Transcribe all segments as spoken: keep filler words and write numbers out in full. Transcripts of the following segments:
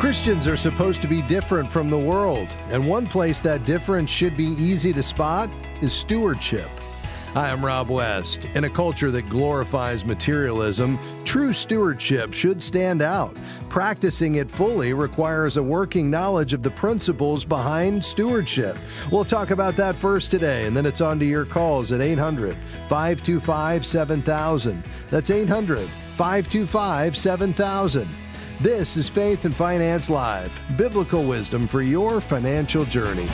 Christians are supposed to be different from the world, and one place that difference should be easy to spot is stewardship. Hi, I'm Rob West. In a culture that glorifies materialism, true stewardship should stand out. Practicing it fully requires a working knowledge of the principles behind stewardship. We'll talk about that first today, and then it's on to your calls at eight hundred, five two five, seven thousand. That's eight hundred, five two five, seven thousand. This is Faith and Finance Live, biblical wisdom for your financial journey.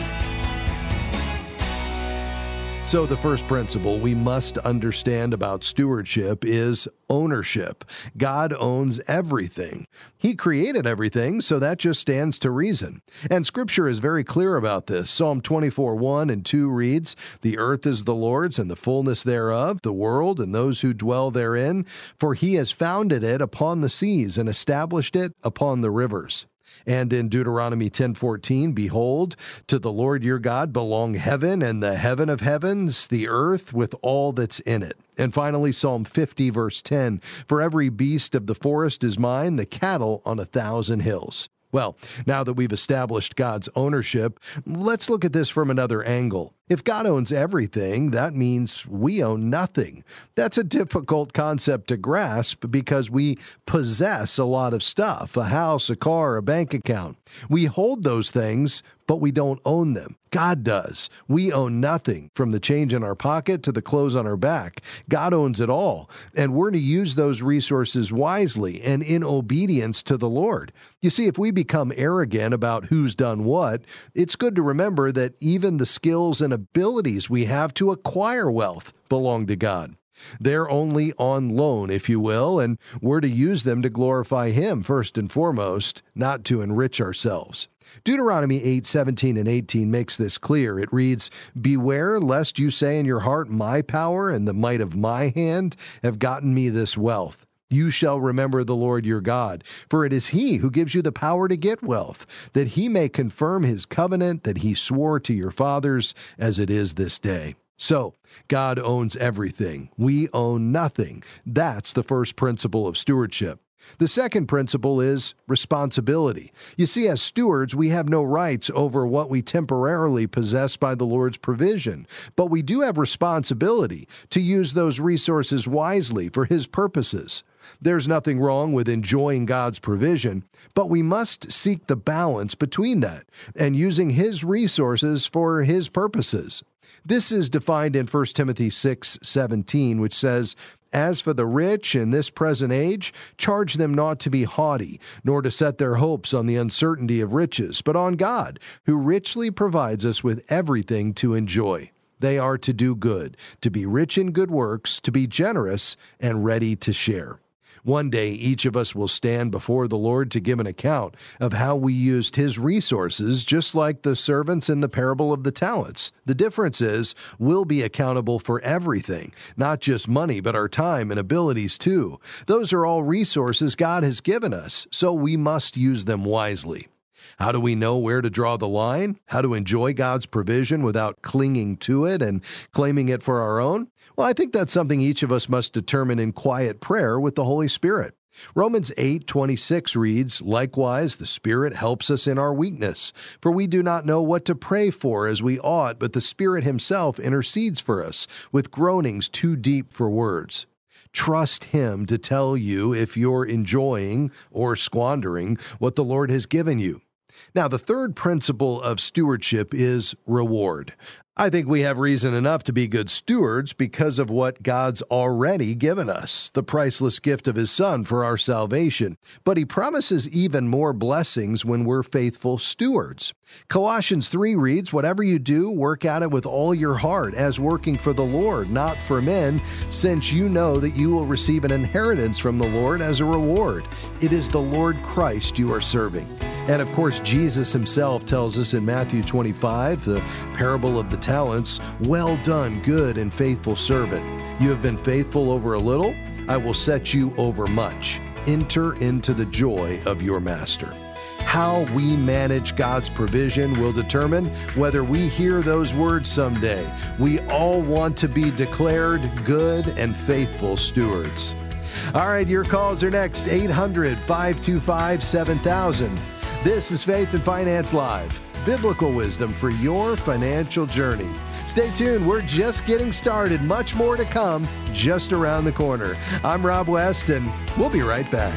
So the first principle we must understand about stewardship is ownership. God owns everything. He created everything, so that just stands to reason. And Scripture is very clear about this. Psalm twenty-four, one and two reads, "The earth is the Lord's and the fullness thereof, the world and those who dwell therein. For he has founded it upon the seas and established it upon the rivers." And in Deuteronomy ten fourteen, "Behold, to the Lord your God belong heaven and the heaven of heavens, the earth with all that's in it." And finally, Psalm fifty, verse ten, "For every beast of the forest is mine, the cattle on a thousand hills." Well, now that we've established God's ownership, let's look at this from another angle. If God owns everything, that means we own nothing. That's a difficult concept to grasp because we possess a lot of stuff, a house, a car, a bank account. We hold those things, but we don't own them. God does. We own nothing, from the change in our pocket to the clothes on our back. God owns it all, and we're to use those resources wisely and in obedience to the Lord. You see, if we become arrogant about who's done what, it's good to remember that even the skills and abilities we have to acquire wealth belong to God. They're only on loan, if you will, and we're to use them to glorify Him first and foremost, not to enrich ourselves. Deuteronomy eight, seventeen and eighteen makes this clear. It reads, "Beware lest you say in your heart, my power and the might of my hand have gotten me this wealth. You shall remember the Lord your God, for it is He who gives you the power to get wealth, that He may confirm His covenant that He swore to your fathers, as it is this day." So, God owns everything. We own nothing. That's the first principle of stewardship. The second principle is responsibility. You see, as stewards, we have no rights over what we temporarily possess by the Lord's provision, but we do have responsibility to use those resources wisely for His purposes. There's nothing wrong with enjoying God's provision, but we must seek the balance between that and using His resources for His purposes. This is defined in First Timothy six, seventeen, which says, "As for the rich in this present age, charge them not to be haughty, nor to set their hopes on the uncertainty of riches, but on God, who richly provides us with everything to enjoy. They are to do good, to be rich in good works, to be generous, and ready to share." One day, each of us will stand before the Lord to give an account of how we used His resources, just like the servants in the parable of the talents. The difference is, we'll be accountable for everything, not just money, but our time and abilities too. Those are all resources God has given us, so we must use them wisely. How do we know where to draw the line? How to enjoy God's provision without clinging to it and claiming it for our own? Well, I think that's something each of us must determine in quiet prayer with the Holy Spirit. Romans eight, twenty-six reads, "Likewise, the Spirit helps us in our weakness, for we do not know what to pray for as we ought, but the Spirit Himself intercedes for us with groanings too deep for words." Trust Him to tell you if you're enjoying or squandering what the Lord has given you. Now, the third principle of stewardship is reward. I think we have reason enough to be good stewards because of what God's already given us, the priceless gift of His Son for our salvation. But He promises even more blessings when we're faithful stewards. Colossians three reads, "Whatever you do, work at it with all your heart, as working for the Lord, not for men, since you know that you will receive an inheritance from the Lord as a reward. It is the Lord Christ you are serving." And of course, Jesus Himself tells us in Matthew twenty-five, the parable of the talents, "Well done, good and faithful servant. You have been faithful over a little, I will set you over much. Enter into the joy of your master." How we manage God's provision will determine whether we hear those words someday. We all want to be declared good and faithful stewards. All right, your calls are next, eight hundred, five two five, seven thousand. This is Faith and Finance Live, biblical wisdom for your financial journey. Stay tuned. We're just getting started. Much more to come just around the corner. I'm Rob West, and we'll be right back.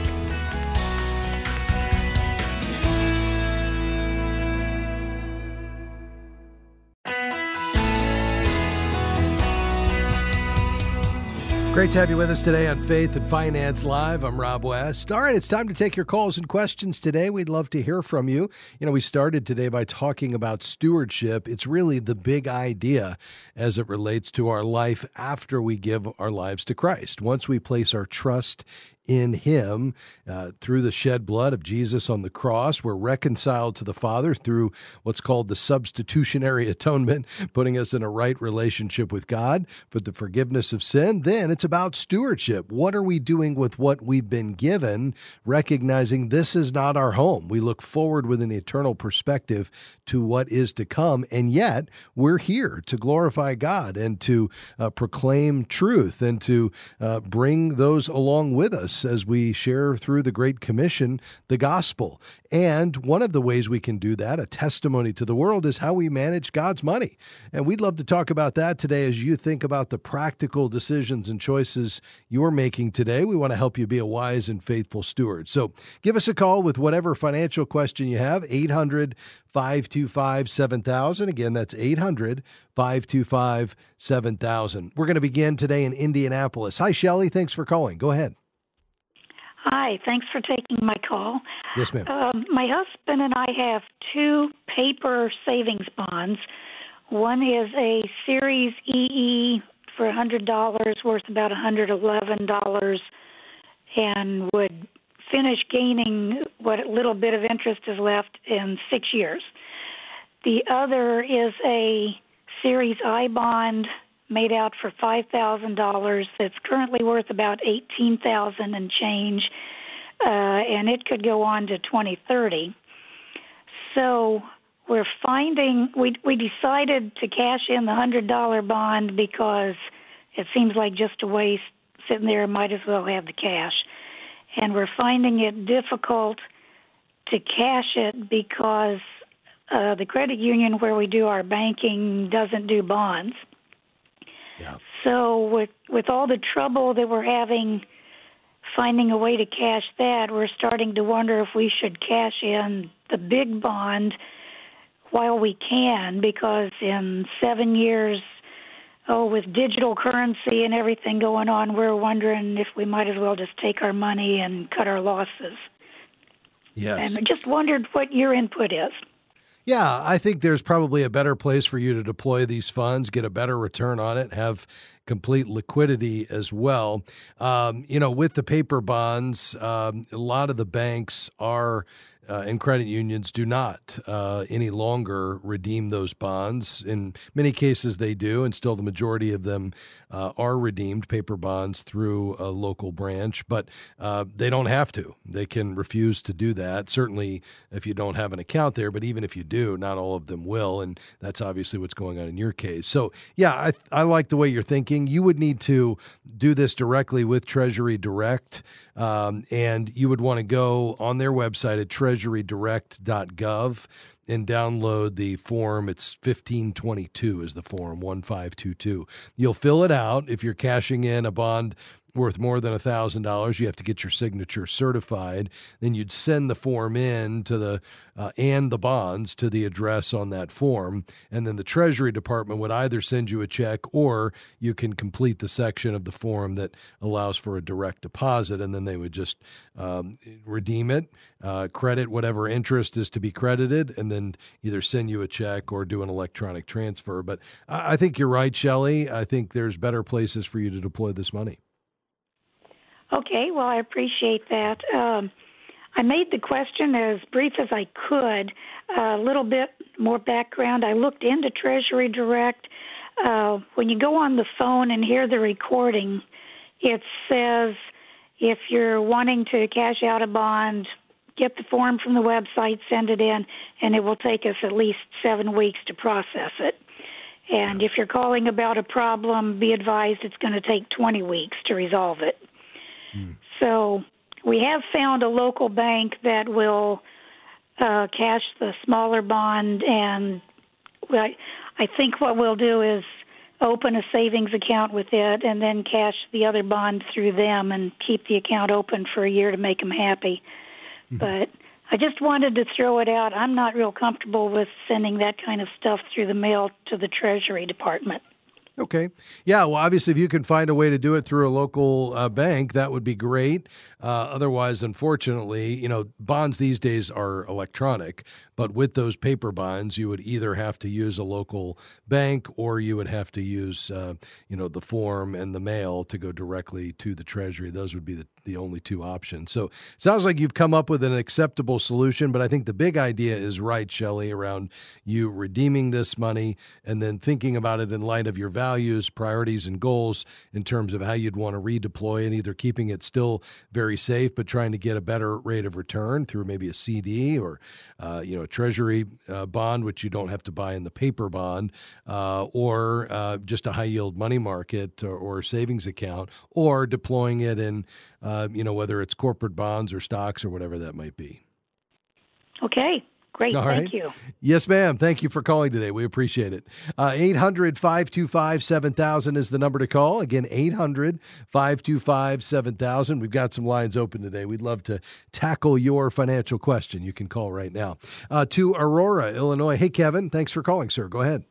Great to have you with us today on Faith and Finance Live. I'm Rob West. All right, it's time to take your calls and questions today. We'd love to hear from you. You know, we started today by talking about stewardship. It's really the big idea as it relates to our life after we give our lives to Christ. Once we place our trust in Him, uh, through the shed blood of Jesus on the cross, we're reconciled to the Father through what's called the substitutionary atonement, putting us in a right relationship with God for the forgiveness of sin. Then it's about stewardship. What are we doing with what we've been given, recognizing this is not our home? We look forward with an eternal perspective to what is to come, and yet we're here to glorify God and to uh, proclaim truth and to uh, bring those along with us as we share through the Great Commission the gospel. And one of the ways we can do that, a testimony to the world, is how we manage God's money. And we'd love to talk about that today as you think about the practical decisions and choices you're making today. We want to help you be a wise and faithful steward. So give us a call with whatever financial question you have, eight hundred, five two five, seven thousand. Again, that's eight hundred, five two five, seven thousand. We're going to begin today in Indianapolis. Hi, Shelley. Thanks for calling. Go ahead. Hi, thanks for taking my call. Yes, ma'am. Um, my husband and I have two paper savings bonds. One is a Series E E for one hundred dollars, worth about one hundred eleven dollars, and would finish gaining what little bit of interest is left in six years. The other is a Series I bond made out for five thousand dollars that's currently worth about eighteen thousand dollars and change, uh, and it could go on to twenty thirty. So we're finding, we we decided to cash in the one hundred dollars bond because it seems like just a waste sitting there, might as well have the cash. And we're finding it difficult to cash it because uh, the credit union where we do our banking doesn't do bonds. Yeah. So with with all the trouble that we're having finding a way to cash that, we're starting to wonder if we should cash in the big bond while we can, because in seven years, oh, with digital currency and everything going on, we're wondering if we might as well just take our money and cut our losses. Yes. And I just wondered what your input is. Yeah, I think there's probably a better place for you to deploy these funds, get a better return on it, have complete liquidity as well. Um, you know, with the paper bonds, um, a lot of the banks are Uh, and credit unions do not uh, any longer redeem those bonds. In many cases, they do, and still the majority of them uh, are redeemed, paper bonds, through a local branch. But uh, they don't have to. They can refuse to do that, certainly if you don't have an account there. But even if you do, not all of them will, and that's obviously what's going on in your case. So, yeah, I, I like the way you're thinking. You would need to do this directly with Treasury Direct, um, and you would want to go on their website at treasury direct dot gov and download the form. It's fifteen twenty-two is the form, one five two two. You'll fill it out. If you're cashing in a bond worth more than one thousand dollars, you have to get your signature certified. Then you'd send the form in to the uh, and the bonds to the address on that form. And then the Treasury Department would either send you a check, or you can complete the section of the form that allows for a direct deposit. And then they would just um, redeem it, uh, credit whatever interest is to be credited, and then either send you a check or do an electronic transfer. But I, I think you're right, Shelley. I think there's better places for you to deploy this money. Okay, well, I appreciate that. Um, I made the question as brief as I could. A little bit more background. I looked into Treasury Direct. Uh, when you go on the phone and hear the recording, it says if you're wanting to cash out a bond, get the form from the website, send it in, and it will take us at least seven weeks to process it. And if you're calling about a problem, be advised it's going to take twenty weeks to resolve it. Mm. So we have found a local bank that will uh, cash the smaller bond, and I, I think what we'll do is open a savings account with it and then cash the other bond through them and keep the account open for a year to make them happy. Mm-hmm. But I just wanted to throw it out. I'm not real comfortable with sending that kind of stuff through the mail to the Treasury Department. Okay. Yeah, well, obviously, if you can find a way to do it through a local uh, bank, that would be great. Uh, otherwise, unfortunately, you know, bonds these days are electronic, but with those paper bonds, you would either have to use a local bank or you would have to use, uh, you know, the form and the mail to go directly to the Treasury. Those would be the, the only two options. So it sounds like you've come up with an acceptable solution, but I think the big idea is right, Shelley, around you redeeming this money and then thinking about it in light of your values, priorities, and goals in terms of how you'd want to redeploy and either keeping it still very safe, but trying to get a better rate of return through maybe a C D or, uh, you know, a Treasury uh, bond, which you don't have to buy in the paper bond, uh, or uh, just a high yield money market or, or savings account, or deploying it in, uh, you know, whether it's corporate bonds or stocks or whatever that might be. Okay. Great. All Thank right. you. Yes, ma'am. Thank you for calling today. We appreciate it. Uh, eight hundred, five two five, seven thousand is the number to call. Again, eight hundred, five two five, seven thousand. We've got some lines open today. We'd love to tackle your financial question. You can call right now. Uh, to Aurora, Illinois. Hey, Kevin. Thanks for calling, sir. Go ahead.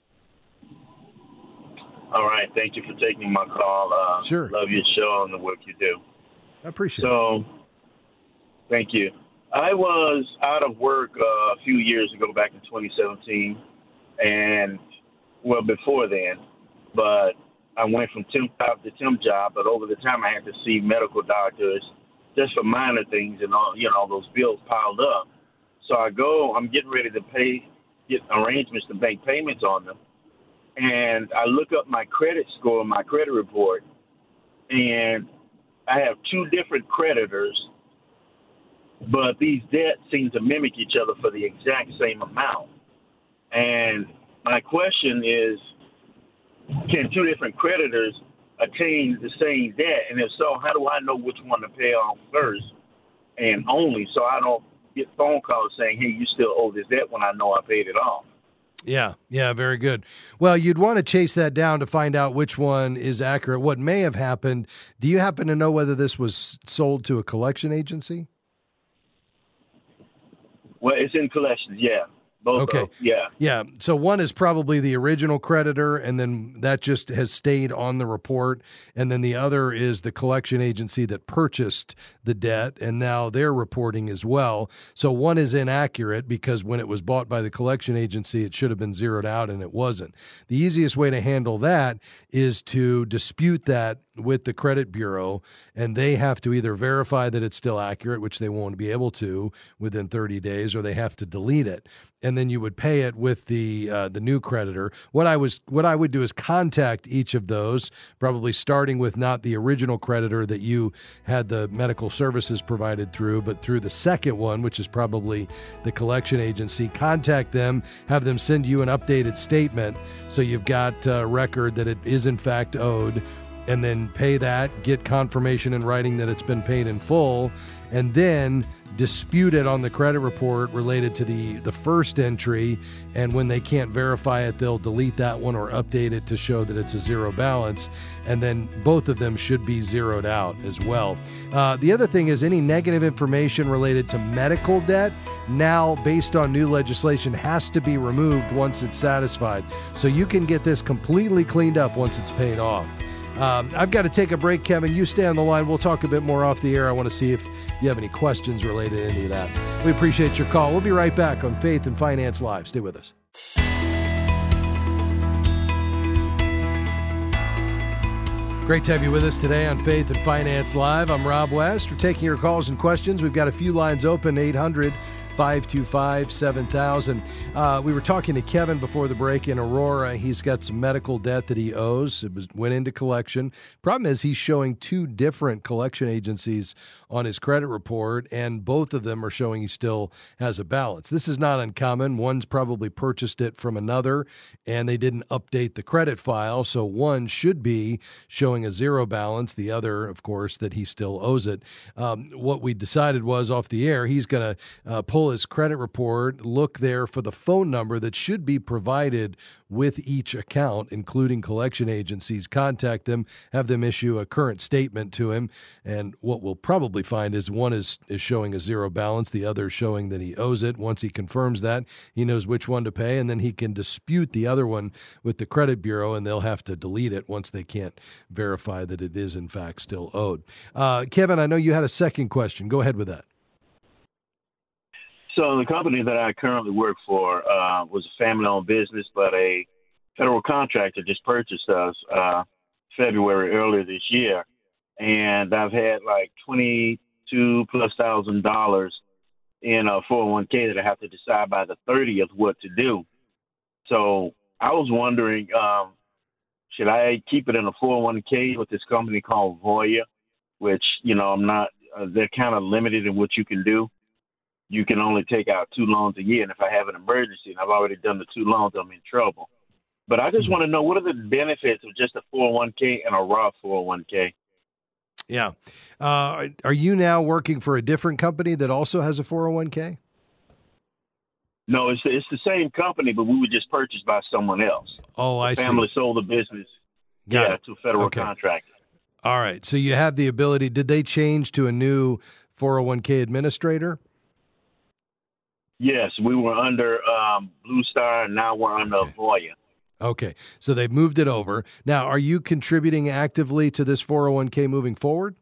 All right. Thank you for taking my call. Uh, sure. Love your show and the work you do. I appreciate so, it. So, thank you. I was out of work uh, a few years ago, back in twenty seventeen, and, well, before then, but I went from temp job to temp job, but over the time I had to see medical doctors just for minor things, and all, you know, those bills piled up. So I go, I'm getting ready to pay, get arrangements to make payments on them, and I look up my credit score, my credit report, and I have two different creditors, but these debts seem to mimic each other for the exact same amount. And my question is, can two different creditors attain the same debt? And if so, how do I know which one to pay off first and only, so I don't get phone calls saying, hey, you still owe this debt when I know I paid it off? Yeah, yeah, very good. Well, you'd want to chase that down to find out which one is accurate. What may have happened, do you happen to know whether this was sold to a collection agency? Well, it's in collections, yeah. Both okay. Of, yeah. Yeah. So one is probably the original creditor, and then that just has stayed on the report. And then the other is the collection agency that purchased the debt, and now they're reporting as well. So one is inaccurate because when it was bought by the collection agency, it should have been zeroed out, and it wasn't. The easiest way to handle that is to dispute that with the credit bureau, and they have to either verify that it's still accurate, which they won't be able to within thirty days, or they have to delete it. And then you would pay it with the uh, the new creditor. What I was what I would do is contact each of those, probably starting with not the original creditor that you had the medical services provided through, but through the second one, which is probably the collection agency. Contact them, have them send you an updated statement so you've got a record that it is in fact owed, and then pay that, get confirmation in writing that it's been paid in full, and then dispute it on the credit report related to the, the first entry. And when they can't verify it, they'll delete that one or update it to show that it's a zero balance. And then both of them should be zeroed out as well. Uh, the other thing is any negative information related to medical debt now, based on new legislation, has to be removed once it's satisfied. So you can get this completely cleaned up once it's paid off. Um, I've got to take a break, Kevin. You stay on the line. We'll talk a bit more off the air. I want to see if you have any questions related to any of that. We appreciate your call. We'll be right back on Faith and Finance Live. Stay with us. Great to have you with us today on Faith and Finance Live. I'm Rob West. We're taking your calls and questions. We've got a few lines open, eight hundred, five two five, seven thousand. Uh, we were talking to Kevin before the break in Aurora. He's got some medical debt that he owes. It was went into collection. Problem is he's showing two different collection agencies on his credit report, and both of them are showing he still has a balance. This is not uncommon. One's probably purchased it from another, and they didn't update the credit file, so one should be showing a zero balance. The other, of course, that he still owes it. Um, what we decided was off the air, he's going to uh, pull his credit report, look there for the phone number that should be provided with each account, including collection agencies. Contact them, have them issue a current statement to him, and what we'll probably find is one is, is showing a zero balance, the other showing that he owes it. Once he confirms that, he knows which one to pay, and then he can dispute the other one with the credit bureau, and they'll have to delete it once they can't verify that it is in fact still owed. Uh, Kevin, I know you had a second question. Go ahead with that. So the company that I currently work for uh, was a family-owned business, but a federal contractor just purchased us uh, February earlier this year, and I've had like twenty-two plus thousand dollars in a four oh one k that I have to decide by the thirtieth what to do. So I was wondering, um, should I keep it in a four oh one k with this company called Voya, which, you know, I'm not, uh, they're kind of limited in what you can do. You can only take out two loans a year, and if I have an emergency and I've already done the two loans, I'm in trouble. But I just want to know, what are the benefits of just a four oh one k and a Roth four oh one k? Yeah. Uh, are you now working for a different company that also has a four oh one k? No, it's it's the same company, but we were just purchased by someone else. Oh, I the see. Family sold the business, Got yeah, it. to a federal Okay. contractor. All right. So you have the ability. Did they change to a new four oh one k administrator? Yes, we were under um, Blue Star, and now we're under Okay. Voya. Okay. So they've moved it over. Now, are you contributing actively to this four oh one k moving forward?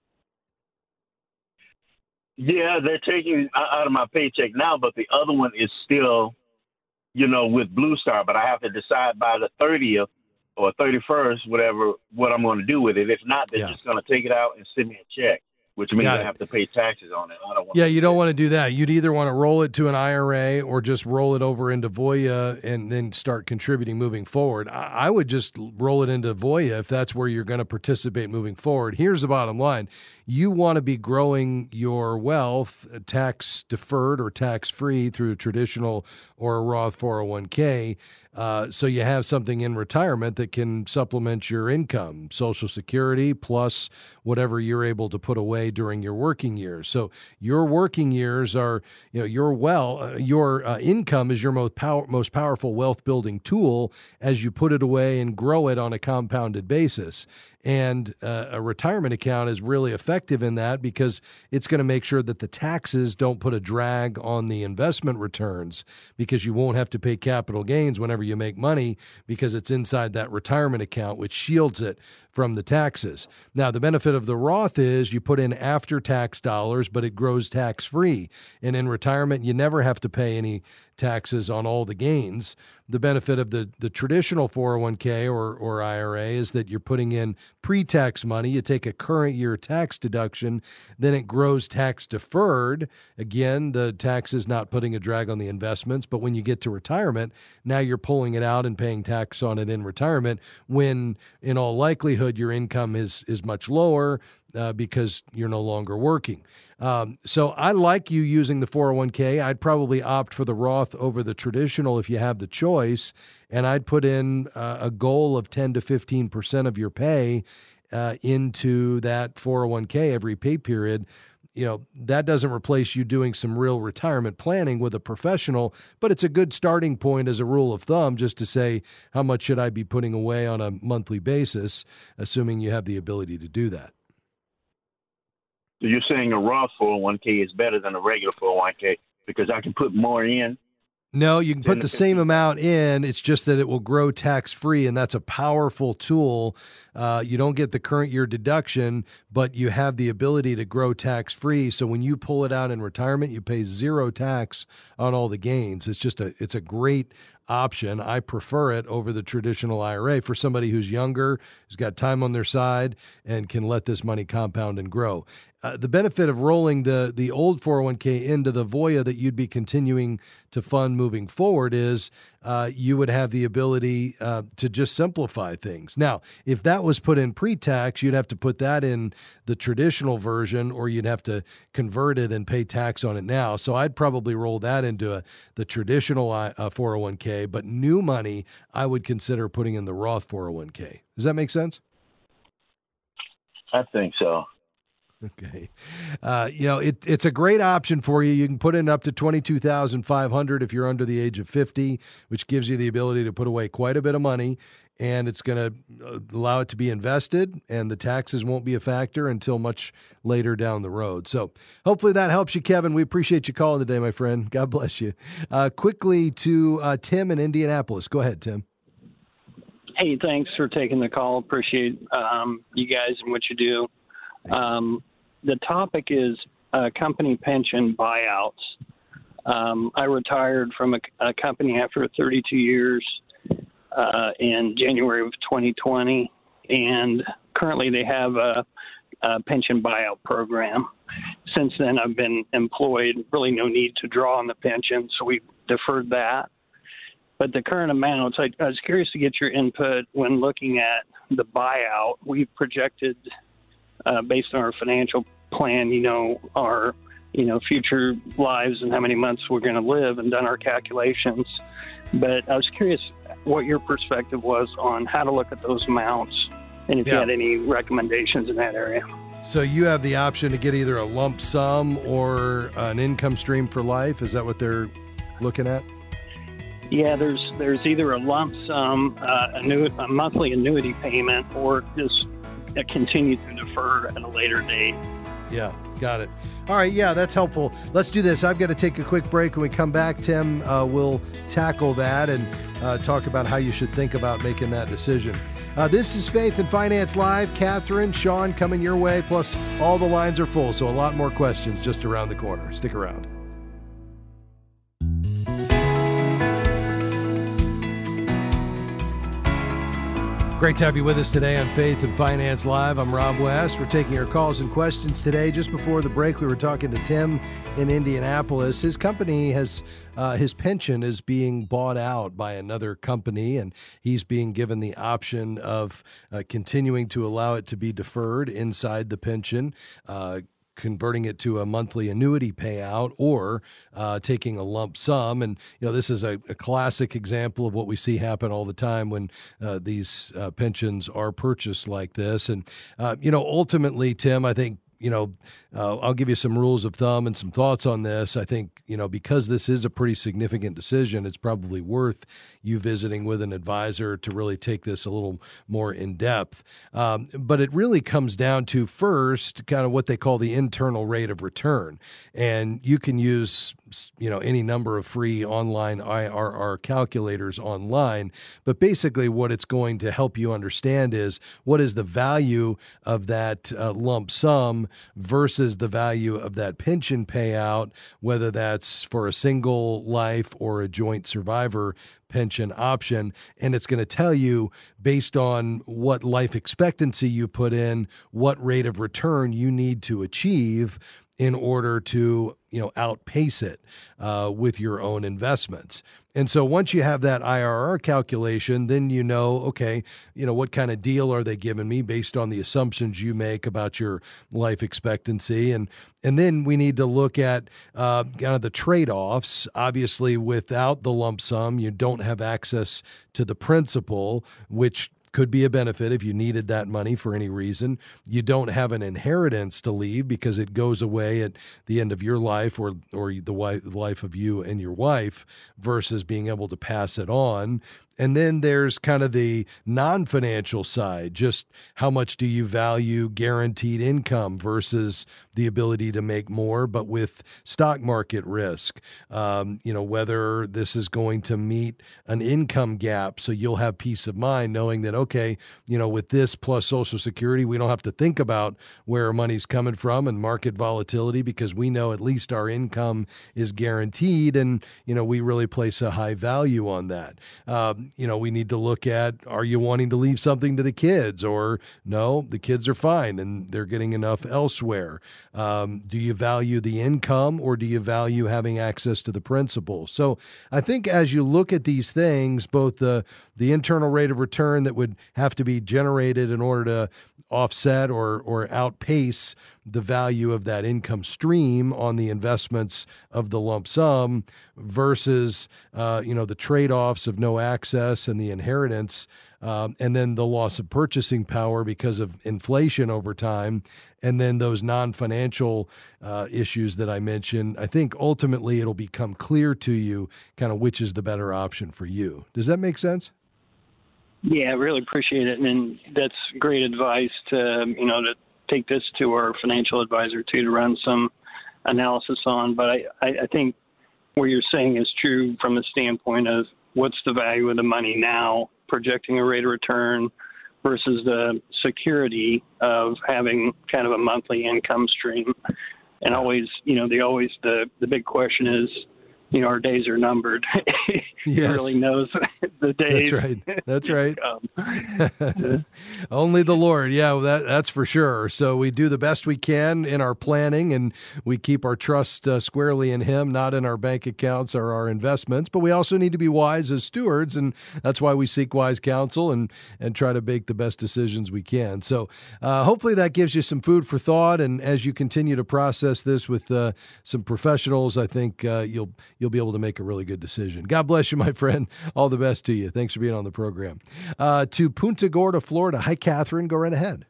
Yeah, they're taking out of my paycheck now, but the other one is still, you know, with Blue Star. But I have to decide by the thirtieth or thirty-first, whatever, what I'm going to do with it. If not, they're Yeah. just going to take it out and send me a check, which means Got I it. have to pay taxes on it. I don't want Yeah, to you do don't that. want to do that. You'd either want to roll it to an I R A or just roll it over into Voya and then start contributing moving forward. I, I would just roll it into Voya if that's where you're going to participate moving forward. Here's the bottom line. You want to be growing your wealth tax deferred or tax free through a traditional or a Roth four oh one k. Uh, so you have something in retirement that can supplement your income, Social Security, plus whatever you're able to put away during your working years. So your working years are, you know, your well, uh, your uh, income is your most power, most powerful wealth building tool as you put it away and grow it on a compounded basis. And uh, a retirement account is really effective in that because it's going to make sure that the taxes don't put a drag on the investment returns, because you won't have to pay capital gains whenever you make money because it's inside that retirement account, which shields it from the taxes. Now, the benefit of the Roth is you put in after-tax dollars, but it grows tax-free. And in retirement, you never have to pay any taxes on all the gains. The benefit of the, the traditional four oh one k or, or I R A is that you're putting in pre-tax money. You take a current year tax deduction, then it grows tax deferred. Again, the tax is not putting a drag on the investments, but when you get to retirement, now you're pulling it out and paying tax on it in retirement when, in all likelihood, your income is is much lower uh, because you're no longer working. Um, so I like you using the four oh one k. I'd probably opt for the Roth over the traditional if you have the choice, and I'd put in uh, a goal of ten to fifteen percent of your pay uh, into that four oh one k every pay period. You know, that doesn't replace you doing some real retirement planning with a professional, but it's a good starting point as a rule of thumb just to say, how much should I be putting away on a monthly basis, assuming you have the ability to do that. So you're saying a Roth four oh one k is better than a regular four oh one k because I can put more in? No, you can put the same amount in. It's just that it will grow tax-free, and that's a powerful tool. Uh, you don't get the current year deduction, but you have the ability to grow tax-free. So when you pull it out in retirement, you pay zero tax on all the gains. It's just a it's a great option. I prefer it over the traditional I R A for somebody who's younger, who's got time on their side, and can let this money compound and grow. Uh, the benefit of rolling the the old four oh one k into the Voya that you'd be continuing to fund moving forward is uh, you would have the ability uh, to just simplify things. Now, if that was put in pre-tax, you'd have to put that in the traditional version, or you'd have to convert it and pay tax on it now. So I'd probably roll that into a, the traditional uh, four oh one k, but new money I would consider putting in the Roth four oh one k. Does that make sense? I think so. Okay. Uh, you know, it, it's a great option for you. You can put in up to twenty-two thousand five hundred dollars if you're under the age of fifty, which gives you the ability to put away quite a bit of money, and it's going to allow it to be invested, and the taxes won't be a factor until much later down the road. So hopefully that helps you, Kevin. We appreciate you calling today, my friend. God bless you. Uh, quickly to uh, Tim in Indianapolis. Go ahead, Tim. Hey, thanks for taking the call. Appreciate um, you guys and what you do. Um, the topic is uh, company pension buyouts. Um, I retired from a, a company after thirty-two years uh, in January of twenty twenty, and currently they have a, a pension buyout program. Since then, I've been employed, really no need to draw on the pension, so we deferred that. But the current amounts, I, I was curious to get your input when looking at the buyout. We've projected, uh, based on our financial plan, you know, our, you know, future lives and how many months we're going to live, and done our calculations. But I was curious what your perspective was on how to look at those amounts, and if yeah. you had any recommendations in that area. So you have the option to get either a lump sum or an income stream for life. Is that what they're looking at? Yeah, there's there's either a lump sum, uh, annu- a monthly annuity payment, or just a continue to defer at a later date. Yeah, got it. All right, yeah, that's helpful. Let's do this. I've got to take a quick break. When we come back, Tim, uh, we'll tackle that and uh, talk about how you should think about making that decision. Uh, this is Faith and Finance Live. Catherine, Sean coming your way, plus all the lines are full, so a lot more questions just around the corner. Stick around. Great to have you with us today on Faith and Finance Live. I'm Rob West. We're taking your calls and questions today. Just before the break, we were talking to Tim in Indianapolis. His company has, uh, his pension is being bought out by another company, and he's being given the option of uh, continuing to allow it to be deferred inside the pension, uh, converting it to a monthly annuity payout, or uh, taking a lump sum. And, you know, this is a, a classic example of what we see happen all the time when uh, these uh, pensions are purchased like this. And, uh, you know, ultimately, Tim, I think, you know, uh, I'll give you some rules of thumb and some thoughts on this. I think, you know, because this is a pretty significant decision, it's probably worth you visiting with an advisor to really take this a little more in depth. Um, but it really comes down to, first, kind of what they call the internal rate of return. And you can use, you know, any number of free online I R R calculators online. But basically what it's going to help you understand is what is the value of that uh, lump sum versus the value of that pension payout, whether that's for a single life or a joint survivor pension option. And it's going to tell you, based on what life expectancy you put in, what rate of return you need to achieve in order to, you know, outpace it uh, with your own investments. And so once you have that I R R calculation, then you know, okay, you know, what kind of deal are they giving me based on the assumptions you make about your life expectancy. And and then we need to look at uh, kind of the trade-offs. Obviously, without the lump sum, you don't have access to the principal, which could be a benefit if you needed that money for any reason. You don't have an inheritance to leave because it goes away at the end of your life, or or the life of you and your wife, versus being able to pass it on. And then there's kind of the non-financial side, just how much do you value guaranteed income versus the ability to make more, but with stock market risk, um, you know, whether this is going to meet an income gap. So you'll have peace of mind knowing that, okay, you know, with this plus Social Security, we don't have to think about where our money's coming from and market volatility because we know at least our income is guaranteed. And, you know, we really place a high value on that. Um, you know, we need to look at, are you wanting to leave something to the kids or no, the kids are fine and they're getting enough elsewhere. Um, do you value the income or do you value having access to the principal? So I think as you look at these things, both the the internal rate of return that would have to be generated in order to offset or or outpace the value of that income stream on the investments of the lump sum versus uh, you know the trade-offs of no access and the inheritance, um, and then the loss of purchasing power because of inflation over time, and then those non-financial uh, issues that I mentioned. I think ultimately it'll become clear to you kind of which is the better option for you. Does that make sense? Yeah, I really appreciate it. And that's great advice to, you know, to take this to our financial advisor too, to run some analysis on. But I, I, I think what you're saying is true from the standpoint of what's the value of the money now, projecting a rate of return versus the security of having kind of a monthly income stream. And always, you know, the always the, the big question is, you know, our days are numbered. He yes. really knows the days. That's right. That's right. Only the Lord. Yeah, well, that, that's for sure. So we do the best we can in our planning, and we keep our trust uh, squarely in Him, not in our bank accounts or our investments. But we also need to be wise as stewards, and that's why we seek wise counsel and, and try to make the best decisions we can. So uh, hopefully that gives you some food for thought. And as you continue to process this with uh, some professionals, I think uh, you'll you'll be able to make a really good decision. God bless you, my friend. All the best to you. Thanks for being on the program. Uh, to Punta Gorda, Florida. Hi, Catherine. Go right ahead.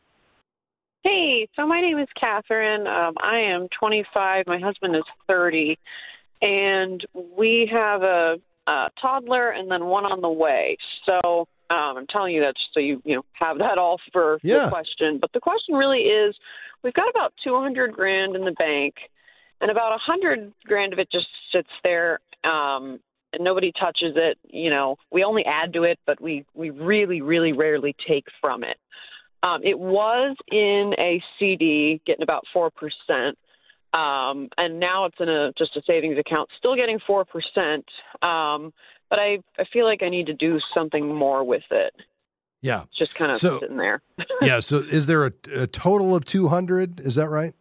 Hey, so my name is Catherine. Um, I am twenty-five. My husband is thirty. And we have a, a toddler and then one on the way. So um, I'm telling you that just so you, you know, have that all for yeah. the question. But the question really is, we've got about two hundred grand in the bank. And about a hundred grand of it just sits there, um, and nobody touches it. You know, we only add to it, but we, we really, really rarely take from it. Um, it was in a C D, getting about four percent, um, and now it's in a just a savings account, still getting four percent. Um, but I, I feel like I need to do something more with it. Yeah, it's just kind of so, sitting there. yeah. So, is there a, a total of two hundred? Is that right?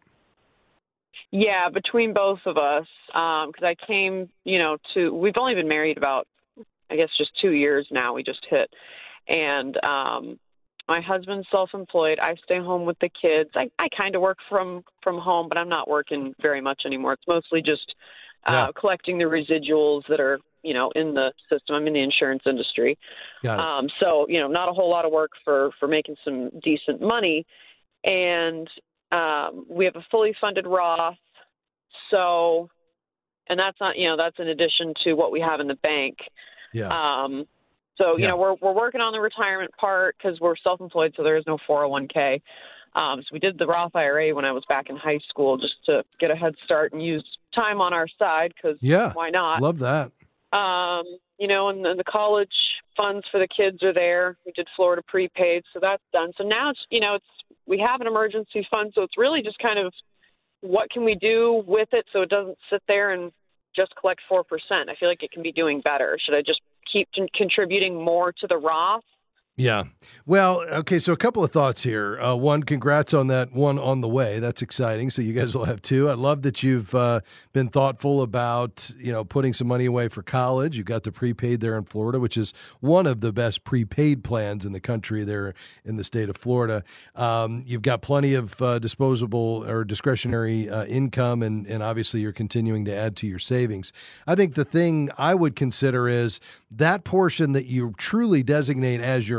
Yeah, between both of us, because um, I came, you know, to, we've only been married about, I guess, just two years now. We just hit. And um, my husband's self-employed. I stay home with the kids. I, I kind of work from, from home, but I'm not working very much anymore. It's mostly just uh, yeah. collecting the residuals that are, you know, in the system. I'm in the insurance industry. Got it. Um, so, you know, not a whole lot of work for, for making some decent money. And Um, we have a fully funded Roth, so, and that's not, you know, that's in addition to what we have in the bank. Yeah. Um, so, you yeah. know, we're we're working on the retirement part because we're self-employed, so there is no four oh one k. Um, so we did the Roth I R A when I was back in high school just to get a head start and use time on our side because yeah. why not? Love that. Um, you know, and, and the college funds for the kids are there. We did Florida prepaid, so that's done. So now it's, you know, it's, we have an emergency fund, so it's really just kind of what can we do with it so it doesn't sit there and just collect four percent. I feel like it can be doing better. Should I just keep con- contributing more to the Roth? Yeah. Well, okay, so a couple of thoughts here. Uh, one, congrats on that one on the way. That's exciting. So you guys will have two. I love that you've uh, been thoughtful about, you know, putting some money away for college. You've got the prepaid there in Florida, which is one of the best prepaid plans in the country there in the state of Florida. Um, you've got plenty of uh, disposable or discretionary uh, income, and, and obviously you're continuing to add to your savings. I think the thing I would consider is that portion that you truly designate as your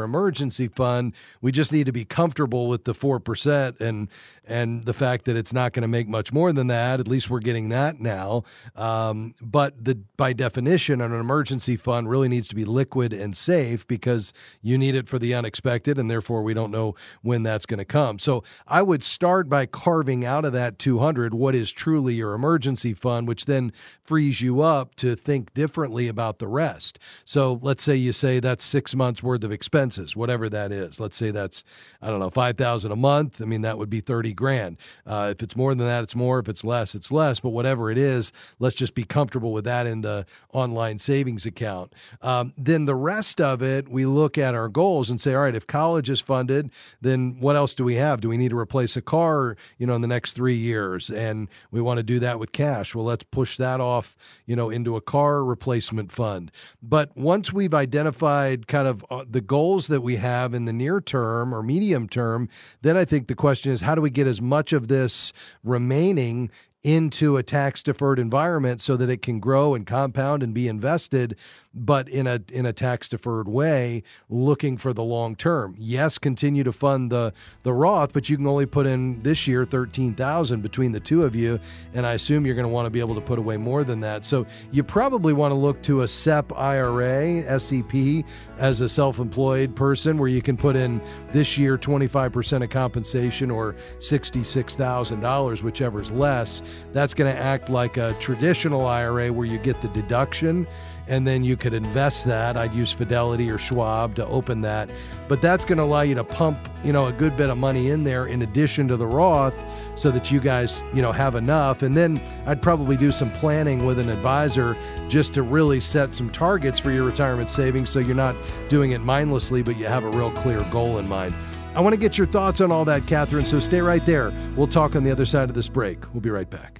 your emergency fund. We just need to be comfortable with the four percent and and the fact that it's not going to make much more than that. At least we're getting that now. Um, but the by definition, an emergency fund really needs to be liquid and safe because you need it for the unexpected, and therefore we don't know when that's going to come. So I would start by carving out of that two hundred what is truly your emergency fund, which then frees you up to think differently about the rest. So let's say you say that's six months worth of expenses, whatever that is. Let's say that's, I don't know, five thousand a month. I mean, that would be thirty grand. Uh, if it's more than that, it's more. If it's less, it's less. But whatever it is, let's just be comfortable with that in the online savings account. Um, then the rest of it, we look at our goals and say, all right, if college is funded, then what else do we have? Do we need to replace a car, you know, in the next three years? And we want to do that with cash. Well, let's push that off, you know, into a car replacement fund. But once we've identified kind of uh, the goals that we have in the near term or medium term, then I think the question is, how do we get as much of this remaining into a tax-deferred environment so that it can grow and compound and be invested, but in a in a tax-deferred way, looking for the long term. Yes, continue to fund the the Roth, but you can only put in this year thirteen thousand dollars between the two of you, and I assume you're going to want to be able to put away more than that. So you probably want to look to a S E P I R A, S E P, as a self-employed person where you can put in this year twenty-five percent of compensation or sixty-six thousand dollars, whichever's less. That's going to act like a traditional I R A where you get the deduction, and then you could invest that. I'd use Fidelity or Schwab to open that. But that's going to allow you to pump, you know, a good bit of money in there in addition to the Roth so that you guys, you know, have enough. And then I'd probably do some planning with an advisor just to really set some targets for your retirement savings so you're not doing it mindlessly, but you have a real clear goal in mind. I want to get your thoughts on all that, Catherine, so stay right there. We'll talk on the other side of this break. We'll be right back.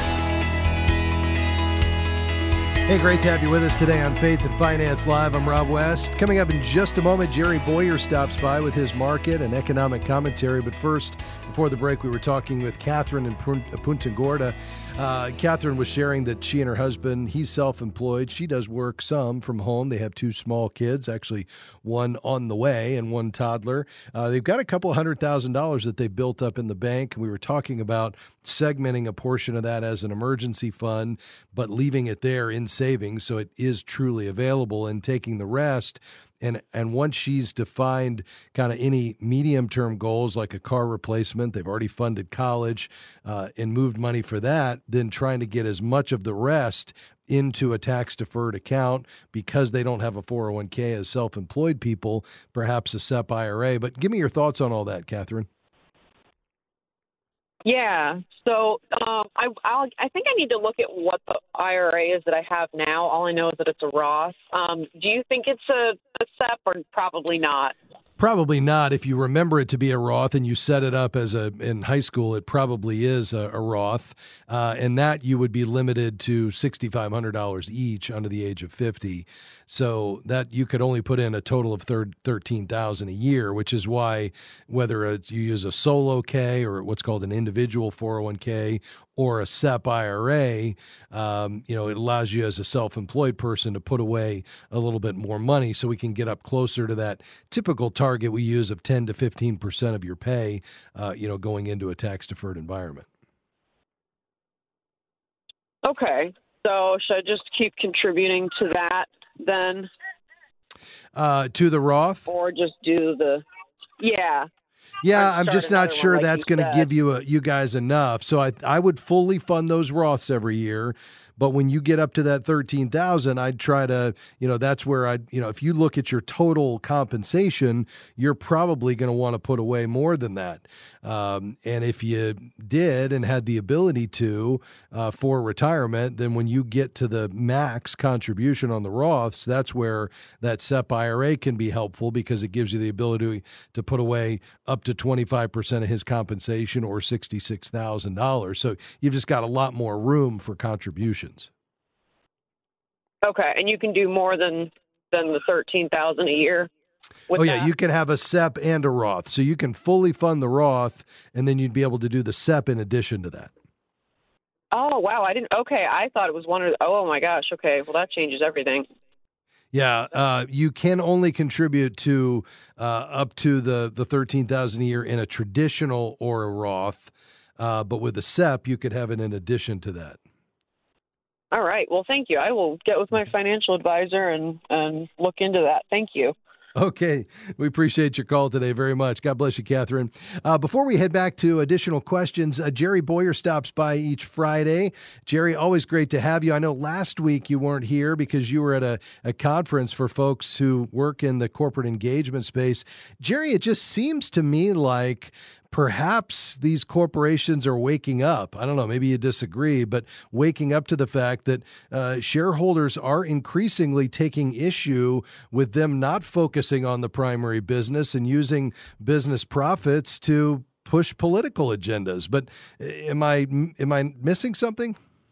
Hey, great to have you with us today on Faith and Finance Live. I'm Rob West. Coming up in just a moment, Jerry Boyer stops by with his market and economic commentary. But first, before the break, we were talking with Catherine in Punta Gorda. Uh, Catherine was sharing that she and her husband, he's self-employed. She does work some from home. They have two small kids, actually one on the way and one toddler. Uh, they've got a couple hundred thousand dollars that they've built up in the bank. And we were talking about segmenting a portion of that as an emergency fund, but leaving it there in savings so it is truly available, and taking the rest. And and once she's defined kind of any medium-term goals like a car replacement, they've already funded college uh, and moved money for that, then trying to get as much of the rest into a tax-deferred account because they don't have a four oh one k as self-employed people, perhaps a S E P I R A. But give me your thoughts on all that, Catherine. Yeah. So um, I I'll, I think I need to look at what the I R A is that I have now. All I know is that it's a Roth. Um, do you think it's a, a S E P or probably not? Probably not. If you remember it to be a Roth and you set it up as a in high school, it probably is a, a Roth, uh, and that you would be limited to six thousand five hundred dollars each under the age of fifty. So that you could only put in a total of thirteen thousand dollars a year, which is why whether it's, you use a solo K or what's called an individual four oh one k or a S E P I R A, um, you know, it allows you as a self-employed person to put away a little bit more money so we can get up closer to that typical target we use of ten to fifteen percent of your pay, uh, you know, going into a tax-deferred environment. Okay. So should I just keep contributing to that then? Uh, to the Roth? Or just do the, yeah. Yeah, I'm just not sure like that's going to give you a, you guys enough. So I I would fully fund those Roths every year. But when you get up to that thirteen thousand, I'd try to, you know, that's where I, you know, if you look at your total compensation, you're probably going to want to put away more than that. Um, and if you did and had the ability to uh, for retirement, then when you get to the max contribution on the Roths, that's where that S E P I R A can be helpful because it gives you the ability to put away up to twenty-five percent of his compensation or sixty-six thousand dollars. So you've just got a lot more room for contributions. Okay, and you can do more than than the thirteen thousand a year. With oh yeah, that? You can have a S E P and a Roth, so you can fully fund the Roth, and then you'd be able to do the S E P in addition to that. Oh wow, I didn't. Okay, I thought it was one of. Oh my gosh. Okay, well that changes everything. Yeah, uh, you can only contribute to uh, up to the the thirteen thousand a year in a traditional or a Roth, uh, but with a S E P, you could have it in addition to that. All right. Well, thank you. I will get with my financial advisor and, and look into that. Thank you. Okay. We appreciate your call today very much. God bless you, Catherine. Uh, before we head back to additional questions, uh, Jerry Boyer stops by each Friday. Jerry, always great to have you. I know last week you weren't here because you were at a, a conference for folks who work in the corporate engagement space. Jerry, it just seems to me like perhaps these corporations are waking up. I don't know, maybe you disagree, but waking up to the fact that uh, shareholders are increasingly taking issue with them not focusing on the primary business and using business profits to push political agendas. But am I am I missing something?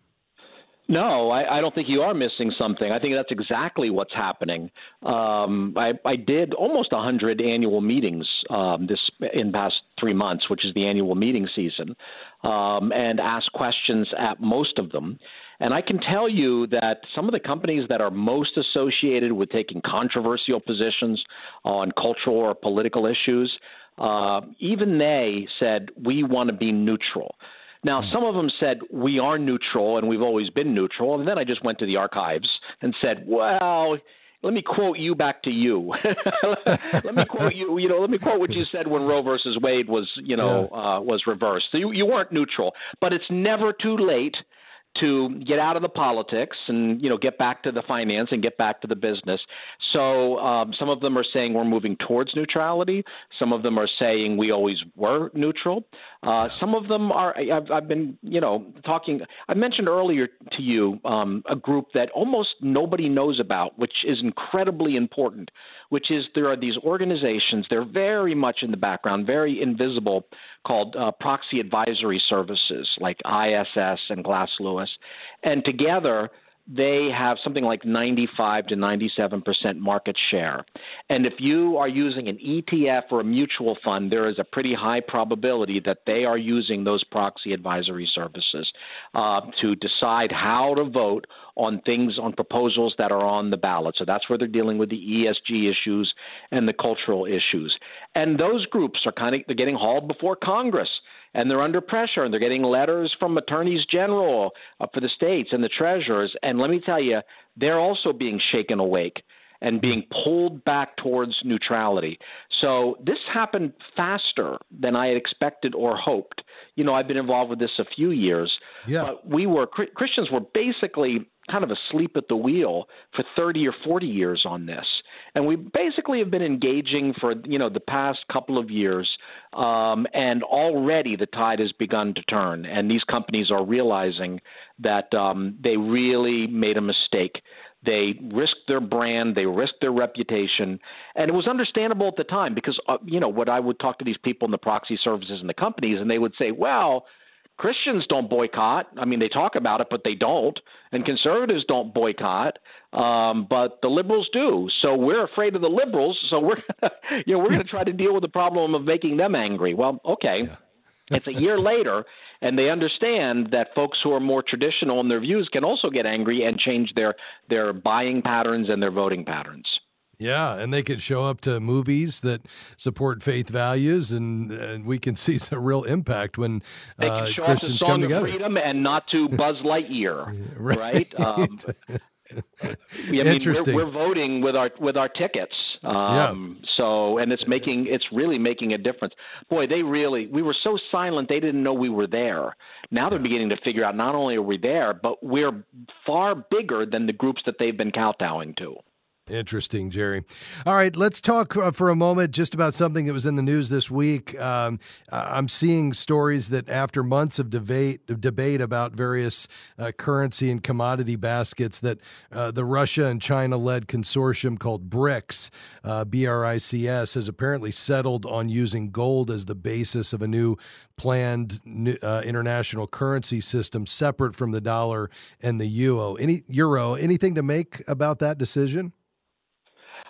No, I, I don't think you are missing something. I think that's exactly what's happening. Um, I, I did almost one hundred annual meetings um, this in the past three months, which is the annual meeting season, um, and asked questions at most of them. And I can tell you that some of the companies that are most associated with taking controversial positions on cultural or political issues, uh, even they said, we want to be neutral. Now, some of them said, we are neutral and we've always been neutral. And then I just went to the archives and said, well, let me quote you back to you. Let me quote you, you know, let me quote what you said when Roe versus Wade was, you know, yeah. uh, was reversed. So you, you weren't neutral, but it's never too late to get out of the politics and, you know, get back to the finance and get back to the business. So um, some of them are saying we're moving towards neutrality. Some of them are saying we always were neutral. Uh, some of them are, I've, I've been, you know, talking, I mentioned earlier to you um, a group that almost nobody knows about, which is incredibly important, which is there are these organizations, they're very much in the background, very invisible, called uh, proxy advisory services like I S S and Glass Lewis. And together, they have something like ninety-five to ninety-seven percent market share. And if you are using an E T F or a mutual fund, there is a pretty high probability that they are using those proxy advisory services uh, to decide how to vote on things, on proposals that are on the ballot. So that's where they're dealing with the E S G issues and the cultural issues. And those groups are kind of, they're getting hauled before Congress. And they're under pressure, and they're getting letters from attorneys general uh, for the states and the treasurers. And let me tell you, they're also being shaken awake and being pulled back towards neutrality. So this happened faster than I had expected or hoped. You know, I've been involved with this a few years, yeah. but we were Christians were basically kind of asleep at the wheel for thirty or forty years on this. And we basically have been engaging for, you know, the past couple of years, um, and already the tide has begun to turn. And these companies are realizing that um, they really made a mistake. They risked their brand, they risked their reputation, and it was understandable at the time because, uh, you know, what I would talk to these people in the proxy services and the companies, and they would say, well, Christians don't boycott. I mean, they talk about it, but they don't. And conservatives don't boycott, um, but the liberals do. So we're afraid of the liberals. So we're, you know, we're going to try to deal with the problem of making them angry. Well, okay, yeah. It's a year later, and they understand that folks who are more traditional in their views can also get angry and change their their buying patterns and their voting patterns. Yeah, and they could show up to movies that support faith values, and, and we can see some real impact when they uh, can show Christians up to Song come of together. Freedom and not to Buzz Lightyear, right? right? Um, I mean, Interesting. We're, we're voting with our with our tickets, um, yeah. So and it's making it's really making a difference. Boy, they really we were so silent they didn't know we were there. Now they're beginning to figure out not only are we there, but we're far bigger than the groups that they've been kowtowing to. Interesting, Jerry. All right, let's talk uh, for a moment just about something that was in the news this week. Um, I'm seeing stories that after months of debate, debate about various uh, currency and commodity baskets, that uh, the Russia and China-led consortium called BRICS, uh, B R I C S, has apparently settled on using gold as the basis of a new planned uh, international currency system separate from the dollar and the euro. Any euro? Anything to make about that decision?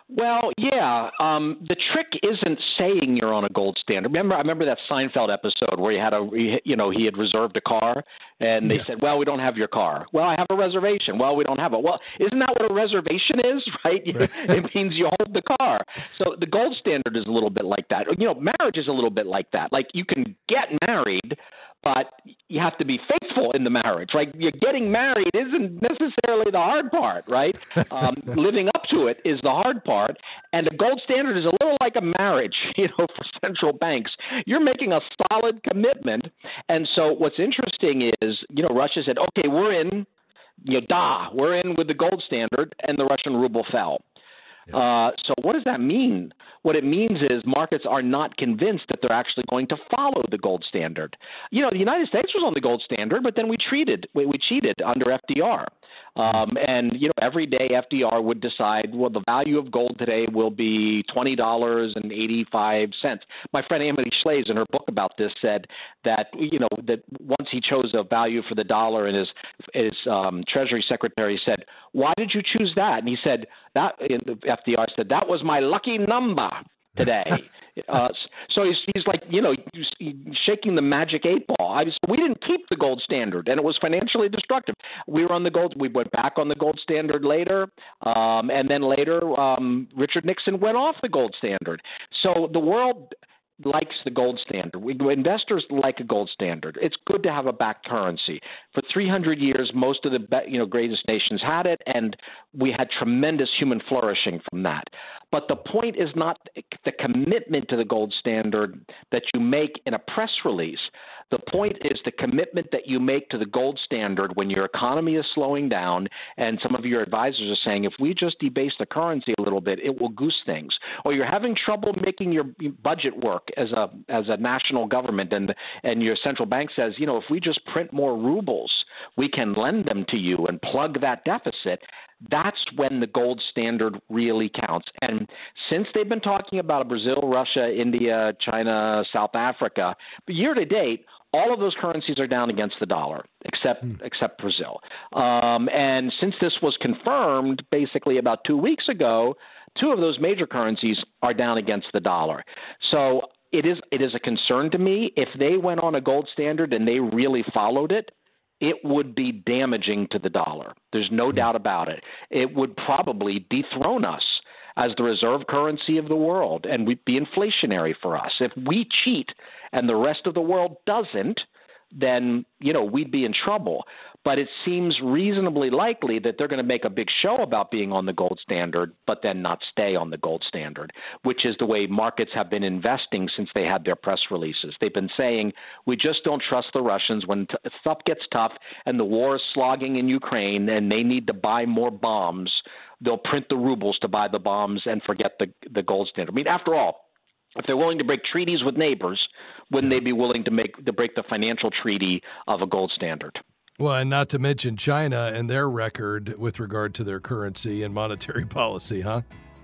Well, yeah. Um, the trick isn't saying you're on a gold standard. Remember, I remember that Seinfeld episode where he had a, you know, he had reserved a car, and they yeah. said, "Well, we don't have your car." "Well, I have a reservation." "Well, we don't have it." Well, isn't that what a reservation is, right? right. It means you hold the car. So the gold standard is a little bit like that. You know, marriage is a little bit like that. Like you can get married, but you have to be faithful in the marriage, right? You're getting married isn't necessarily the hard part, right? Um, living up to it is the hard part. And the gold standard is a little like a marriage, you know, for central banks. You're making a solid commitment. And so what's interesting is, you know, Russia said, okay, we're in, you know, da, we're in with the gold standard, and the Russian ruble fell. Yeah. Uh, so what does that mean? What it means is markets are not convinced that they're actually going to follow the gold standard. You know, the United States was on the gold standard, but then we treated, we, we cheated under F D R. Um, and, you know, every day F D R would decide, well, the value of gold today will be twenty dollars and eighty-five cents. My friend Emily Schlaze in her book about this said that, you know, that once he chose a value for the dollar and his, his um, Treasury Secretary said, "Why did you choose that?" And he said, that, and the F D R said, "That was my lucky number today." uh, so he's, he's like, you know, he's shaking the magic eight ball. I was, we didn't keep the gold standard, and it was financially destructive. We were on the gold. We went back on the gold standard later, um, and then later um, Richard Nixon went off the gold standard. So the world likes the gold standard. We, investors like a gold standard. It's good to have a backed currency. For three hundred years, most of the you know greatest nations had it, and we had tremendous human flourishing from that. But the point is not the commitment to the gold standard that you make in a press release. The point is the commitment that you make to the gold standard when your economy is slowing down and some of your advisors are saying, if we just debase the currency a little bit, it will goose things. Or you're having trouble making your budget work as a as a national government, and and your central bank says, you know, if we just print more rubles, we can lend them to you and plug that deficit. That's when the gold standard really counts. And since they've been talking about Brazil, Russia, India, China, South Africa, year to date, all of those currencies are down against the dollar, except mm. except Brazil. Um, and since this was confirmed basically about two weeks ago, two of those major currencies are down against the dollar. So it is it is a concern to me. If they went on a gold standard and they really followed it, it would be damaging to the dollar. There's no mm. doubt about it. It would probably dethrone us as the reserve currency of the world, and we'd be inflationary for us. If we cheat and the rest of the world doesn't, then, you know, we'd be in trouble. But it seems reasonably likely that they're going to make a big show about being on the gold standard, but then not stay on the gold standard, which is the way markets have been investing since they had their press releases. They've been saying, we just don't trust the Russians when t- stuff gets tough and the war is slogging in Ukraine and they need to buy more bombs. They'll print the rubles to buy the bombs and forget the, the gold standard. I mean, after all, if they're willing to break treaties with neighbors, wouldn't they be willing to make to break the financial treaty of a gold standard? Well, and not to mention China and their record with regard to their currency and monetary policy, huh?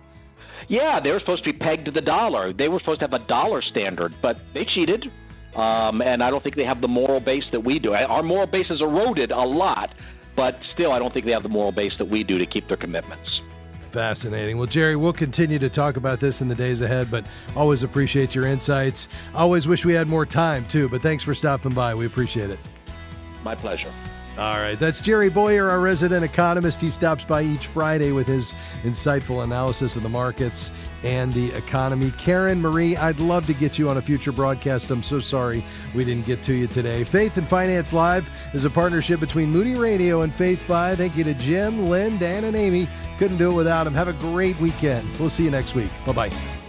Yeah, they were supposed to be pegged to the dollar. They were supposed to have a dollar standard, but they cheated. Um, and I don't think they have the moral base that we do. Our moral base has eroded a lot, but still I don't think they have the moral base that we do to keep their commitments. Fascinating. Well, Jerry, we'll continue to talk about this in the days ahead, but always appreciate your insights. Always wish we had more time, too, but thanks for stopping by. We appreciate it. My pleasure. All right. That's Jerry Bowyer, our resident economist. He stops by each Friday with his insightful analysis of the markets and the economy. Karen Marie, I'd love to get you on a future broadcast. I'm so sorry we didn't get to you today. Faith and Finance Live is a partnership between Moody Radio and Faith five. Thank you to Jim, Lynn, Dan, and Amy. Couldn't do it without them. Have a great weekend. We'll see you next week. Bye-bye.